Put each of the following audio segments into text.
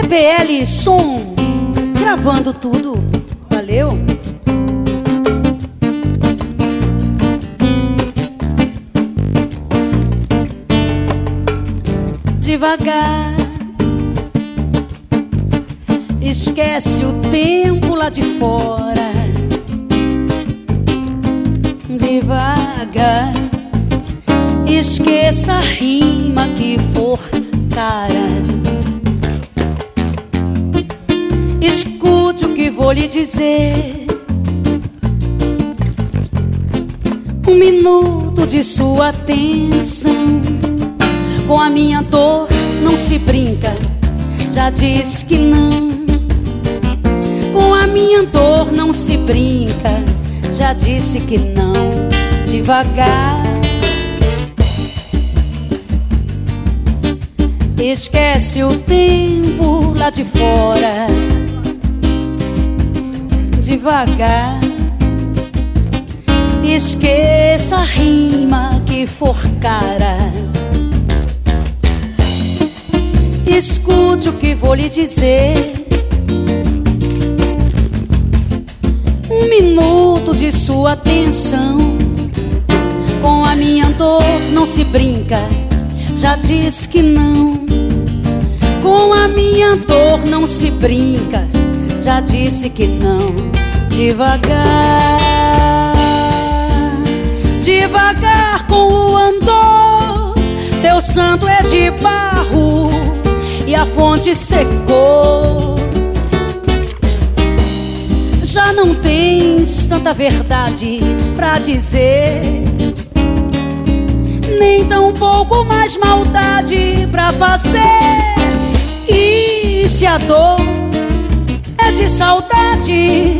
PL Som, gravando tudo. Valeu. Devagar, esquece o tempo lá de fora. Devagar, esqueça a rima que for cara. Escute o que vou lhe dizer. Um minuto de sua atenção. Com a minha dor não se brinca, já disse que não. Com a minha dor não se brinca, já disse que não. Devagar, esquece o tempo lá de fora. Devagar, esqueça a rima que for cara. Escute o que vou lhe dizer. Um minuto de sua atenção. Com a minha dor não se brinca, já disse que não. Com a minha dor não se brinca, já disse que não. Devagar, devagar com o andor. Teu santo é de barro e a fonte secou. Já não tens tanta verdade pra dizer, nem tão pouco mais maldade pra fazer. E se a dor é de saudade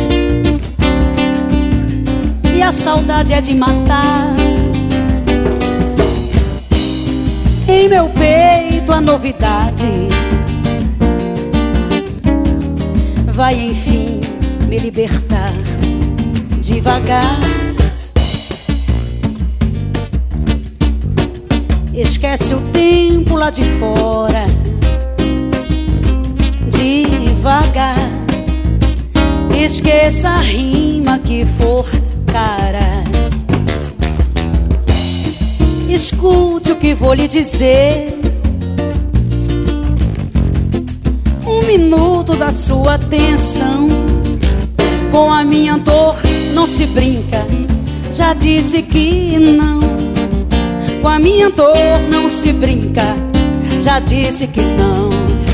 e a saudade é de matar, em meu peito a novidade vai enfim me libertar. Devagar, esquece o tempo lá de fora. Devagar, esqueça a rima que for cara. Escute o que vou lhe dizer. Um minuto da sua atenção. Com a minha dor não se brinca, já disse que não. Com a minha dor não se brinca, já disse que não.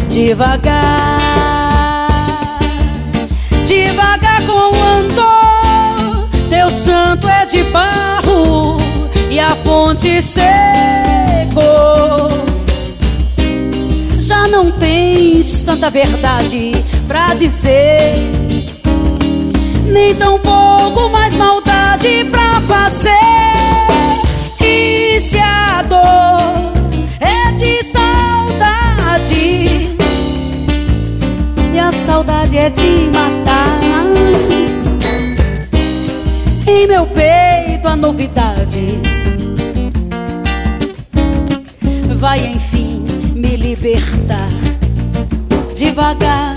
Devagar, devagar com o andor. Teu santo é de barro e a fonte secou. Já não tens tanta verdade pra dizer, nem tão pouco mais maldade pra fazer. E se a dor é de saudade e a saudade é de matar, em meu peito a novidade vai enfim me libertar. Devagar,